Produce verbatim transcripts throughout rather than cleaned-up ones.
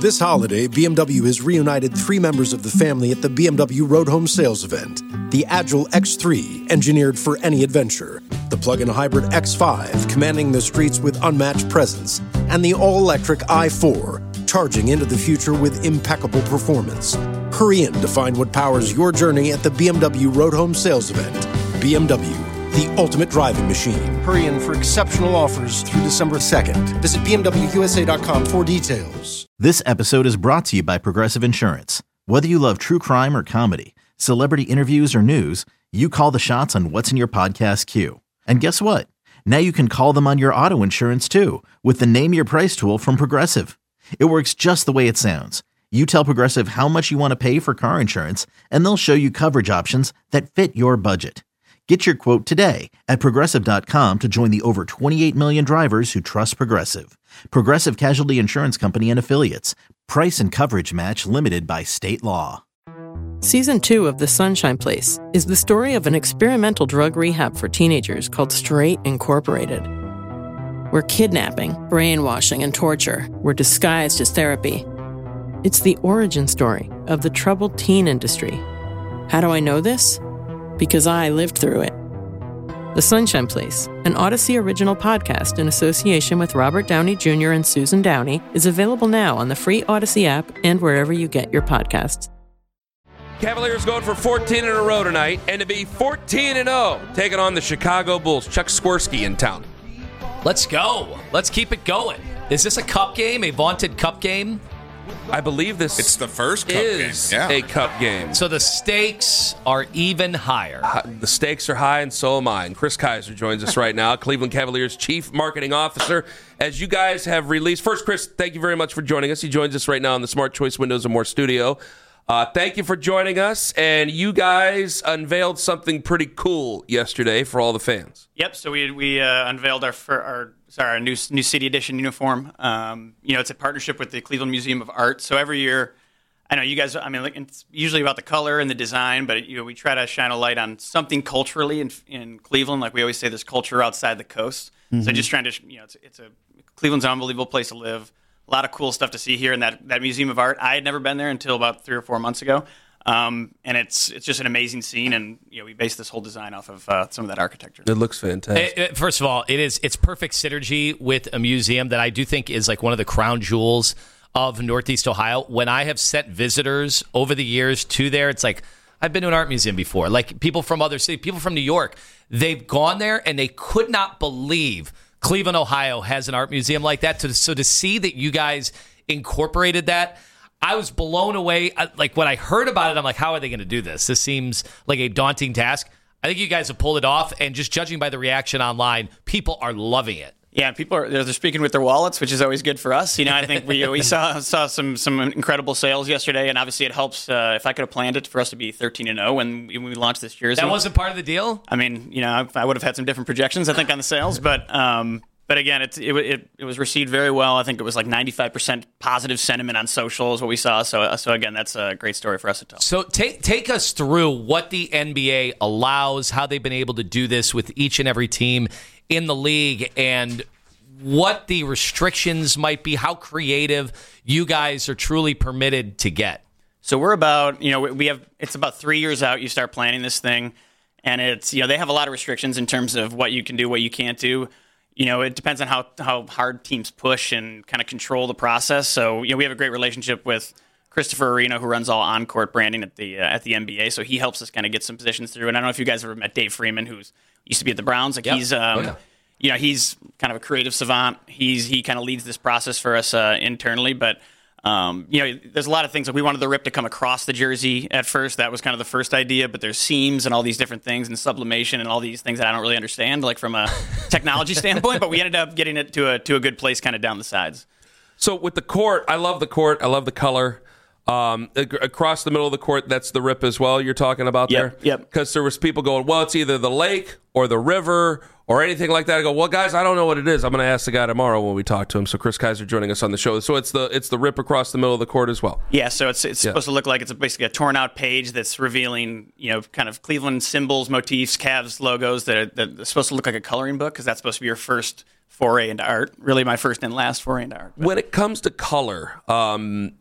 This holiday, B M W has reunited three members of the family at the B M W Road Home Sales event. The Agile X three, engineered for any adventure. The plug-in hybrid X five, commanding the streets with unmatched presence. And the all-electric i four, charging into the future with impeccable performance. Hurry in to find what powers your journey at the B M W Road Home Sales event. B M W, the ultimate driving machine. Hurry in for exceptional offers through December second. Visit B M W U S A dot com for details. This episode is brought to you by Progressive Insurance. Whether you love true crime or comedy, celebrity interviews or news, you call the shots on what's in your podcast queue. And guess what? Now you can call them on your auto insurance too with the Name Your Price tool from Progressive. It works just the way it sounds. You tell Progressive how much you want to pay for car insurance, and they'll show you coverage options that fit your budget. Get your quote today at Progressive dot com to join the over twenty-eight million drivers who trust Progressive. Progressive Casualty Insurance Company and Affiliates. Price and coverage match limited by state law. Season two of The Sunshine Place is the story of an experimental drug rehab for teenagers called Straight Incorporated, where kidnapping, brainwashing, and torture were disguised as therapy. It's the origin story of the troubled teen industry. How do I know this? Because I lived through it. The Sunshine Place, an Odyssey original podcast in association with Robert Downey Junior and Susan Downey, is available now on the free Odyssey app and wherever you get your podcasts. Cavaliers going for fourteen in a row tonight, and to be fourteen and oh, taking on the Chicago Bulls. Chuck Swirsky in town. Let's go. Let's keep it going. Is this a cup game, a vaunted cup game? I believe this It's the first cup is game. Yeah. a cup game. So the stakes are even higher. The stakes are high, and so am I. And Chris Kaiser joins us right now, Cleveland Cavaliers Chief Marketing Officer. As you guys have released, first, Chris, thank you very much for joining us. He joins us right now in the Smart Choice Windows and More studio. Uh, thank you for joining us, and you guys unveiled something pretty cool yesterday for all the fans. Yep. So we we uh, unveiled our for our sorry our new new City Edition uniform. Um, you know, it's a partnership with the Cleveland Museum of Art. So every year, I know you guys. I mean, like, it's usually about the color and the design, but you know, we try to shine a light on something culturally in in Cleveland. Like we always say, there's culture outside the coast. Mm-hmm. So just trying to, you know, it's it's a Cleveland's an unbelievable place to live. A lot of cool stuff to see here in that, that Museum of Art. I had never been there until about three or four months ago, um, and it's it's just an amazing scene. And you know, we based this whole design off of uh, some of that architecture. It looks fantastic. It, it, first of all, it is it's perfect synergy with a museum that I do think is like one of the crown jewels of Northeast Ohio. When I have sent visitors over the years to there, it's like I've been to an art museum before. Like people from other cities, people from New York, they've gone there and they could not believe Cleveland, Ohio has an art museum like that. So to see that you guys incorporated that, I was blown away. Like when I heard about it, I'm like, how are they going to do this? This seems like a daunting task. I think you guys have pulled it off. And just judging by the reaction online, people are loving it. Yeah, people are they're speaking with their wallets, which is always good for us. You know, I think we we saw saw some some incredible sales yesterday, and obviously it helps. Uh, if I could have planned it for us to be thirteen and oh when we, when we launched this jersey, that wasn't part of the deal. I mean, you know, I, I would have had some different projections, I think, on the sales, but um, but again, it, it it it was received very well. I think it was like ninety-five percent positive sentiment on social is what we saw. So so again, that's a great story for us to tell. So take take us through what the N B A allows, how they've been able to do this with each and every team in the league, and what the restrictions might be, how creative you guys are truly permitted to get. So we're about, you know, we have, it's about three years out, you start planning this thing, and it's, you know, they have a lot of restrictions in terms of what you can do, what you can't do. You know, it depends on how, how hard teams push and kind of control the process. So, you know, we have a great relationship with Christopher Arena, who runs all on-court branding at the uh, at the N B A. So he helps us kind of get some positions through. And I don't know if you guys ever met Dave Freeman, who's used to be at the Browns. Like yep. he's, um, oh, yeah. you know, he's kind of a creative savant. He's he kind of leads this process for us uh, internally. But um, you know, there's a lot of things. Like we wanted the rip to come across the jersey at first. That was kind of the first idea. But there's seams and all these different things and sublimation and all these things that I don't really understand, like from a technology standpoint. But we ended up getting it to a to a good place, kind of down the sides. So with the court, I love the court. I love the color. Um, across the middle of the court, that's the rip as well you're talking about yep, there? Yep. Because there was people going, well, it's either the lake or the river or anything like that. I go, well, guys, I don't know what it is. I'm going to ask the guy tomorrow when we talk to him. So Chris Kaiser joining us on the show. So it's the it's the rip across the middle of the court as well. Yeah, so it's it's yeah. supposed to look like it's basically a torn out page that's revealing, you know, kind of Cleveland symbols, motifs, Cavs logos that are, that are supposed to look like a coloring book because that's supposed to be your first foray into art. Really, my first and last foray into art. But when it comes to color, um,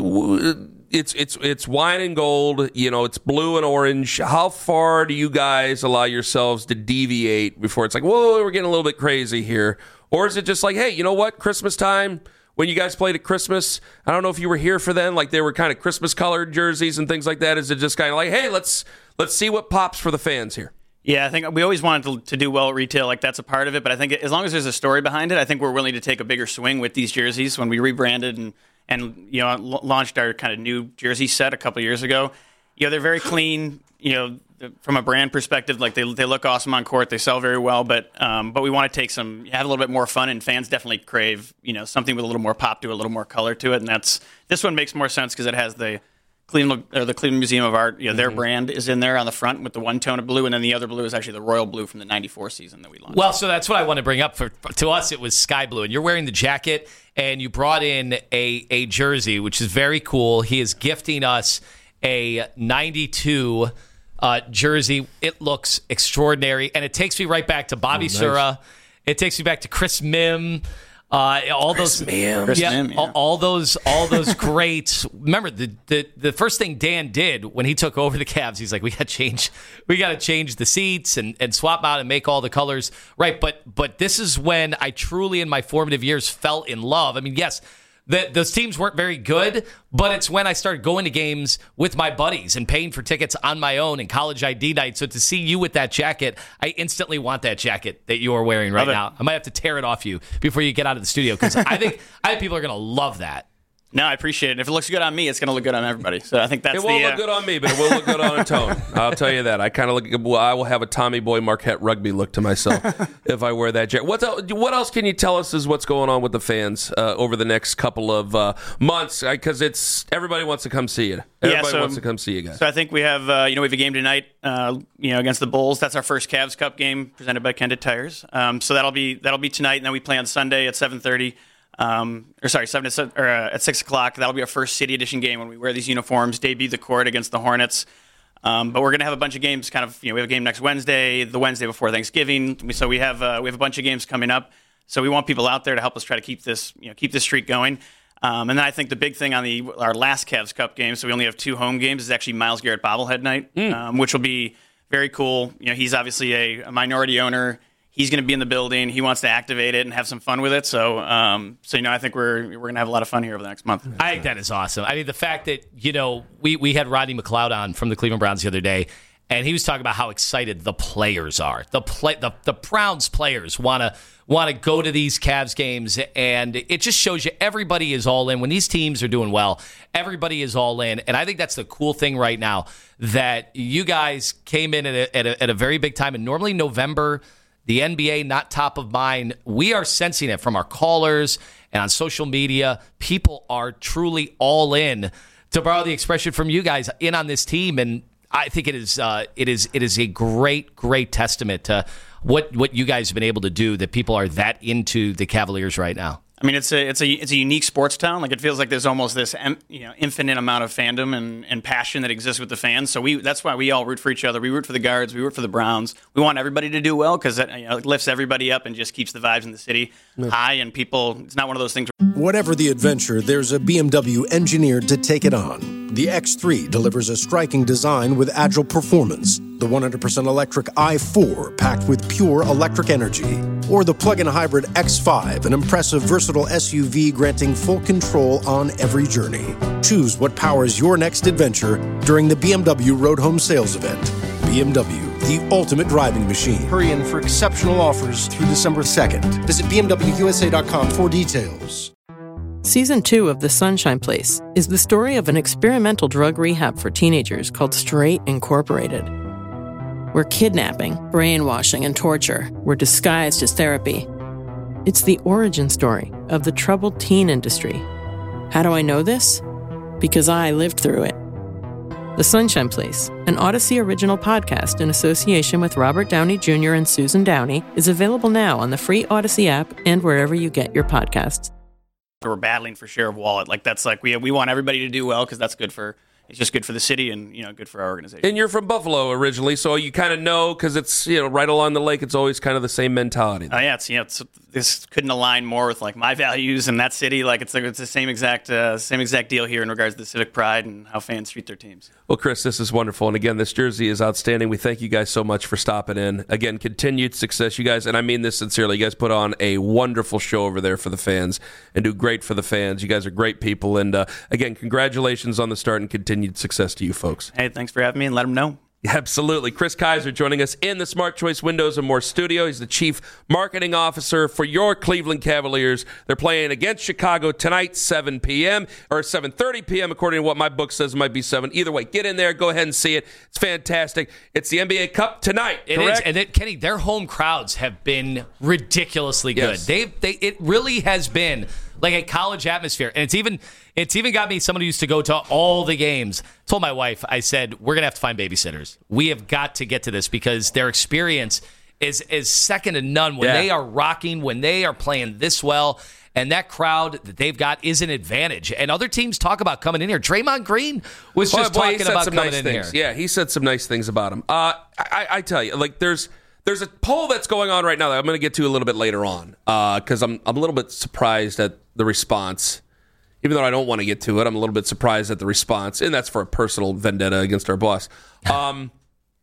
it's it's it's wine and gold. You know, it's blue and orange. How far do you guys allow yourselves to deviate before it's like, whoa, we're getting a little bit crazy here? Or is it just like, hey, you know what, Christmas time, when you guys played at Christmas, I don't know if you were here for then, like they were kind of Christmas colored jerseys and things like that. Is it just kind of like, hey, let's let's see what pops for the fans here? Yeah, I think we always wanted to, to do well at retail, like that's a part of it. But I think as long as there's a story behind it, I think we're willing to take a bigger swing with these jerseys. When we rebranded and and you know l- launched our kind of new jersey set a couple of years ago, you know they're very clean. You know, from a brand perspective, like they they look awesome on court, they sell very well. But um, but we want to take some have a little bit more fun, and fans definitely crave you know something with a little more pop to it, a little more color to it. And that's this one makes more sense because it has the Cleveland or the Cleveland Museum of Art, you know, their mm-hmm. brand is in there on the front with the one tone of blue, and then the other blue is actually the royal blue from the ninety-four season that we launched. Well, so that's what I want to bring up. For to us, it was sky blue, and you're wearing the jacket, and you brought in a a jersey, which is very cool. He is gifting us a ninety-two uh, jersey. It looks extraordinary, and it takes me right back to Bobby oh, nice. Sura. It takes me back to Chris Mim. Uh, all Chris those, Mim. Chris yeah, Mim, yeah. All, all those, all those great. Remember the, the the first thing Dan did when he took over the Cavs, he's like, we got to change, we got to change the seats and, and swap out and make all the colors right. But but this is when I truly, in my formative years, fell in love. I mean, yes. The, those teams weren't very good, but it's when I started going to games with my buddies and paying for tickets on my own and college I D night. So to see you with that jacket, I instantly want that jacket that you are wearing right now. I might have to tear it off you before you get out of the studio because I think I think people are going to love that. No, I appreciate it. If it looks good on me, it's going to look good on everybody. So I think that's it won't the, look uh, good on me, but it will look good on a tone. I'll tell you that. I kind of look. Well, I will have a Tommy Boy Marquette rugby look to myself if I wear that jacket. What else, what else can you tell us is what's going on with the fans uh, over the next couple of uh, months? Because it's everybody wants to come see you. Everybody yeah, so, wants to come see you guys. So I think we have uh, you know we have a game tonight. Uh, you know against the Bulls. That's our first Cavs Cup game presented by Kendit Tires. Um, so that'll be that'll be tonight, and then we play on Sunday at seven thirty. Um, or sorry, seven to, or, uh, at six o'clock. That'll be our first City Edition game when we wear these uniforms, debut the court against the Hornets. Um, but we're going to have a bunch of games. Kind of, you know, we have a game next Wednesday, the Wednesday before Thanksgiving. So we have uh, we have a bunch of games coming up. So we want people out there to help us try to keep this, you know, keep this streak going. Um, and then I think the big thing on the our last Cavs Cup game, so we only have two home games, is actually Myles Garrett bobblehead night, mm. um, which will be very cool. You know, he's obviously a, a minority owner. He's going to be in the building. He wants to activate it and have some fun with it. So, um, so you know, I think we're we're going to have a lot of fun here over the next month. I think that is awesome. I mean, the fact that you know we we had Rodney McLeod on from the Cleveland Browns the other day, and he was talking about how excited the players are. The play the the Browns players want to want to go to these Cavs games, and it just shows you everybody is all in. When these teams are doing well, everybody is all in, and I think that's the cool thing right now that you guys came in at a, at a, at a very big time. And normally November, the N B A not top of mind. We are sensing it from our callers and on social media. People are truly all in, to borrow the expression from you guys, in on this team, and I think it is uh, it is it is a great great testament to what what you guys have been able to do, that people are that into the Cavaliers right now. I mean, it's a it's a it's a unique sports town. Like, it feels like there's almost this you know infinite amount of fandom and, and passion that exists with the fans. So we that's why we all root for each other. We root for the Guards. We root for the Browns. We want everybody to do well because it, you know, it lifts everybody up and just keeps the vibes in the city yeah. high. And people, it's not one of those things. Whatever the adventure, there's a B M W engineered to take it on. The X three delivers a striking design with agile performance. The one hundred percent electric i four packed with pure electric energy. Or the plug-in hybrid X five, an impressive versatile S U V granting full control on every journey. Choose what powers your next adventure during the B M W Road Home Sales Event. B M W, the ultimate driving machine. Hurry in for exceptional offers through December second. Visit B M W U S A dot com for details. Season two of The Sunshine Place is the story of an experimental drug rehab for teenagers called Straight Incorporated, where kidnapping, brainwashing, and torture were disguised as therapy. It's the origin story of the troubled teen industry. How do I know this? Because I lived through it. The Sunshine Place, an Odyssey original podcast in association with Robert Downey Junior and Susan Downey, is available now on the free Odyssey app and wherever you get your podcasts. We're battling for share of wallet. Like, that's like we we want everybody to do well because that's good for it's just good for the city and, you know, good for our organization. And you're from Buffalo originally, so you kind of know because it's, you know, right along the lake. It's always kind of the same mentality. Oh, uh, yeah. It's, you know, it's, this couldn't align more with like my values in that city. Like it's, it's the same exact, uh, same exact deal here in regards to the civic pride and how fans treat their teams. Well, Chris, this is wonderful. And again, this jersey is outstanding. We thank you guys so much for stopping in. Again, continued success. You guys, and I mean this sincerely, you guys put on a wonderful show over there for the fans and do great for the fans. You guys are great people. And uh, again, congratulations on the start and continued success to you folks. Hey, thanks for having me and let them know. Absolutely. Chris Kaiser joining us in the Smart Choice Windows and More studio. He's the Chief Marketing Officer for your Cleveland Cavaliers. They're playing against Chicago tonight, seven p.m. or seven thirty p.m. according to what my book says. It might be seven. Either way, get in there. Go ahead and see it. It's fantastic. It's the N B A Cup tonight, It correct? is. And it, Kenny, their home crowds have been ridiculously good. Yes. They, they, it really has been like a college atmosphere. And it's even it's even got me, someone who used to go to all the games. I told my wife, I said, we're going to have to find babysitters. We have got to get to this because their experience is, is second to none when Yeah. they are rocking, when they are playing this well. And that crowd that they've got is an advantage. And other teams talk about coming in here. Draymond Green was just Boy, boy, he talking said about some coming nice in things. here. Yeah, he said some nice things about him. Uh, I, I tell you, like there's there's a poll that's going on right now that I'm going to get to a little bit later on because uh, I'm I'm a little bit surprised at the response. Even though I don't want to get to it, I'm a little bit surprised at the response, and that's for a personal vendetta against our boss. Um,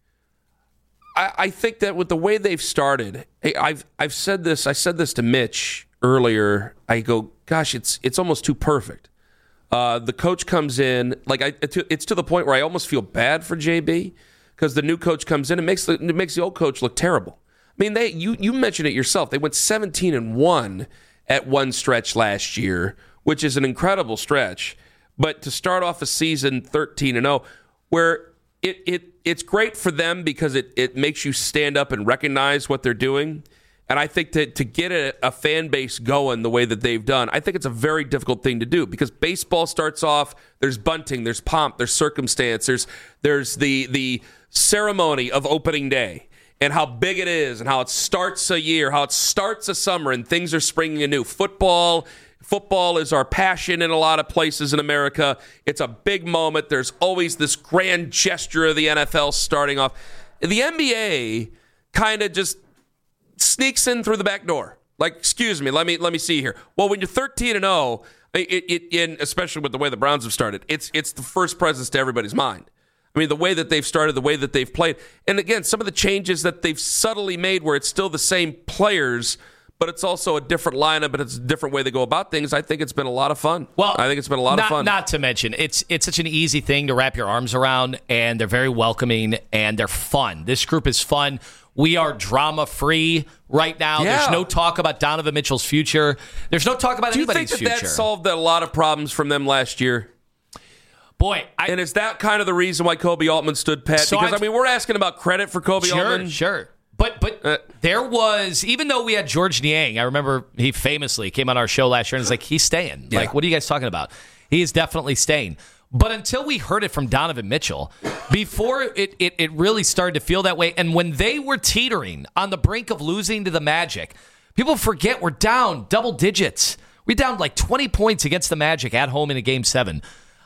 I, I think that with the way they've started, hey, I've I've said this. I said this to Mitch earlier. I go, gosh, it's it's almost too perfect. Uh, the coach comes in, like I, it's to the point where I almost feel bad for J B because the new coach comes in and makes the, it makes the old coach look terrible. I mean, they you you mentioned it yourself. They went seventeen and one at one stretch last year, which is an incredible stretch. But to start off a season thirteen and oh, where it it it's great for them because it it makes you stand up and recognize what they're doing. And I think that to get a, a fan base going the way that they've done, I think it's a very difficult thing to do because baseball starts off, there's bunting, there's pomp, there's circumstance, there's there's the the ceremony of opening day and how big it is and how it starts a year, how it starts a summer and things are springing anew. Football, football is our passion in a lot of places in America. It's a big moment. There's always this grand gesture of the N F L starting off. The N B A kind of just sneaks in through the back door. Like, excuse me, let me let me see here. Well, when you're thirteen and oh, it, it, it, especially with the way the Browns have started, it's it's the first presence to everybody's mind. I mean, the way that they've started, the way that they've played. And again, some of the changes that they've subtly made where it's still the same players, but it's also a different lineup, but it's a different way they go about things. I think it's been a lot of fun. Well, I think it's been a lot not, of fun. Not to mention, it's it's such an easy thing to wrap your arms around, and they're very welcoming, and they're fun. This group is fun. We are drama-free right now. Yeah. There's no talk about Donovan Mitchell's future. There's no talk about Do you anybody's think that future. that solved a lot of problems from them last year? Boy, I, And is that kind of the reason why Kobe Altman stood pat? So because, I- I mean, we're asking about credit for Kobe sure, Altman. sure. But but Uh, there was, even though we had George Niang, I remember he famously came on our show last year and was like, he's staying. Yeah. Like, what are you guys talking about? He is definitely staying. But until we heard it from Donovan Mitchell, before it, it, it really started to feel that way, and when they were teetering on the brink of losing to the Magic, people forget we're down double digits. We're down like twenty points against the Magic at home in a game seven.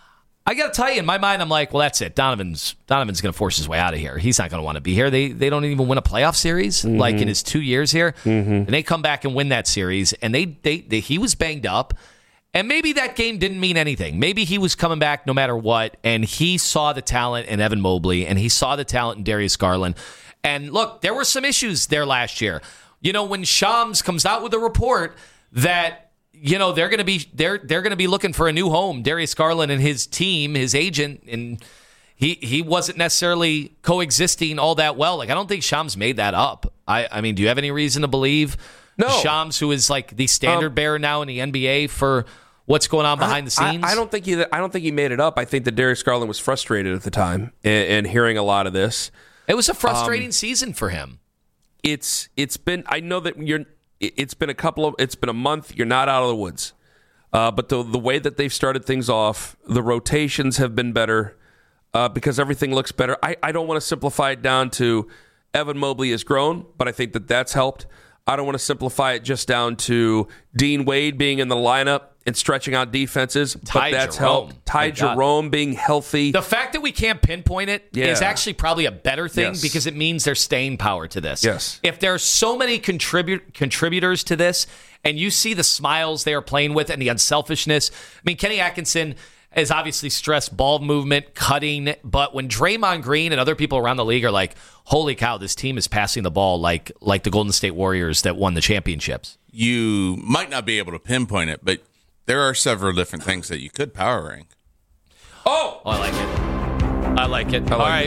I got to tell you, in my mind, I'm like, well, that's it. Donovan's Donovan's going to force his way out of here. He's not going to want to be here. They they don't even win a playoff series mm-hmm. like in his two years here, mm-hmm. and they come back and win that series. And they, they they he was banged up, and maybe that game didn't mean anything. Maybe he was coming back no matter what, and he saw the talent in Evan Mobley, and he saw the talent in Darius Garland. And look, there were some issues there last year. You know, when Shams comes out with a report that, you know, they're going to be they're they're going to be looking for a new home. Darius Garland and his team, his agent, and he he wasn't necessarily coexisting all that well. Like, I don't think Shams made that up. I I mean, do you have any reason to believe No. Shams, who is like the standard um, bearer now in the N B A for what's going on behind I, the scenes? I, I don't think he I don't think he made it up. I think that Darius Garland was frustrated at the time and, and hearing a lot of this. It was a frustrating um, season for him. It's it's been I know that you're. It's been a couple of. It's been a month. You're not out of the woods, uh, but the the way that they've started things off, the rotations have been better uh, because everything looks better. I, I don't want to simplify it down to Evan Mobley has grown, but I think that that's helped. I don't want to simplify it just down to Dean Wade being in the lineup and stretching out defenses, Ty but that's Jerome. helped. Ty Thank God. Jerome being healthy. The fact that we can't pinpoint it Yeah. is actually probably a better thing Yes. because it means there's staying power to this. Yes. If there are so many contribute contributors to this, and you see the smiles they are playing with and the unselfishness, I mean, Kenny Atkinson is obviously stressed ball movement, cutting, but when Draymond Green and other people around the league are like, holy cow, this team is passing the ball like like the Golden State Warriors that won the championships. You might not be able to pinpoint it, but there are several different things that you could power rank. Oh! Oh, I like it. I like it. I like All right.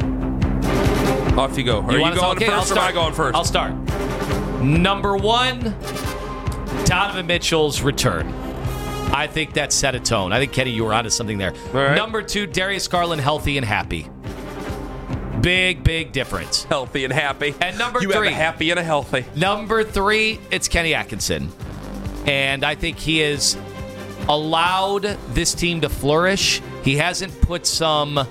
this. Off you go. Are you, want to- going okay, first I'll or am start. I going first? I'll start. Number one, Donovan Mitchell's return. I think that set a tone. I think, Kenny, you were onto something there. All right. Number two, Darius Garland healthy and happy. Big, big difference. Healthy and happy. And number you three. have a happy and a healthy. Number three, it's Kenny Atkinson. And I think he has allowed this team to flourish. He hasn't put some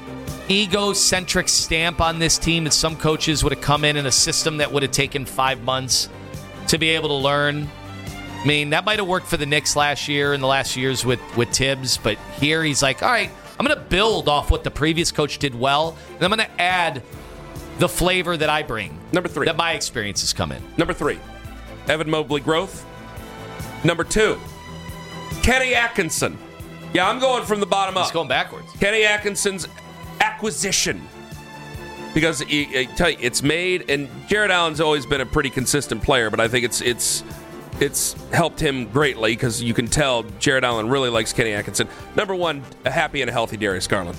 egocentric stamp on this team that some coaches would have come in in a system that would have taken five months to be able to learn. I mean, that might have worked for the Knicks last year and the last years with, with Tibbs, but here he's like, all right, I'm going to build off what the previous coach did well, and I'm going to add the flavor that I bring. Number three. That my experiences come in. Number three, Evan Mobley growth. Number two, Kenny Atkinson. Yeah, I'm going from the bottom up. It's going backwards. Kenny Atkinson's acquisition. Because I, I tell you, it's made, and Jared Allen's always been a pretty consistent player, but I think it's it's it's helped him greatly because you can tell Jared Allen really likes Kenny Atkinson. Number one, a happy and a healthy Darius Garland.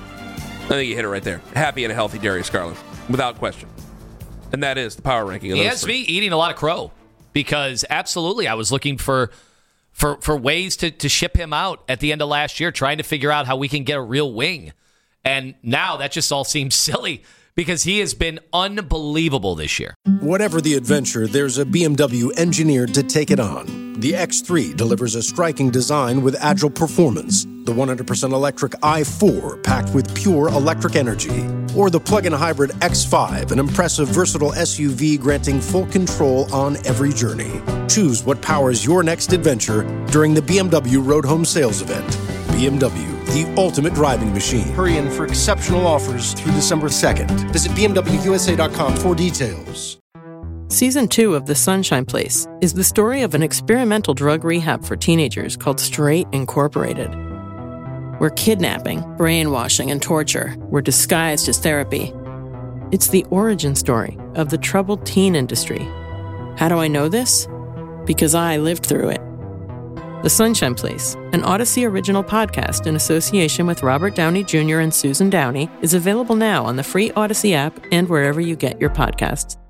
I think you hit it right there. Happy and a healthy Darius Garland, without question. And that is the power ranking of He those has three. me eating a lot of crow because absolutely I was looking for for for ways to, to ship him out at the end of last year, trying to figure out how we can get a real wing. And now that just all seems silly because he has been unbelievable this year. Whatever the adventure, there's a B M W engineered to take it on. The X three delivers a striking design with agile performance. The one hundred percent electric i four packed with pure electric energy. Or the plug-in hybrid X five, an impressive versatile S U V granting full control on every journey. Choose what powers your next adventure during the B M W Road Home Sales Event. B M W, the ultimate driving machine. Hurry in for exceptional offers through December second. Visit B M W U S A dot com for details. Season two of The Sunshine Place is the story of an experimental drug rehab for teenagers called Straight Incorporated, where kidnapping, brainwashing, and torture were disguised as therapy. It's the origin story of the troubled teen industry. How do I know this? Because I lived through it. The Sunshine Place, an Odyssey original podcast in association with Robert Downey Junior and Susan Downey, is available now on the free Odyssey app and wherever you get your podcasts.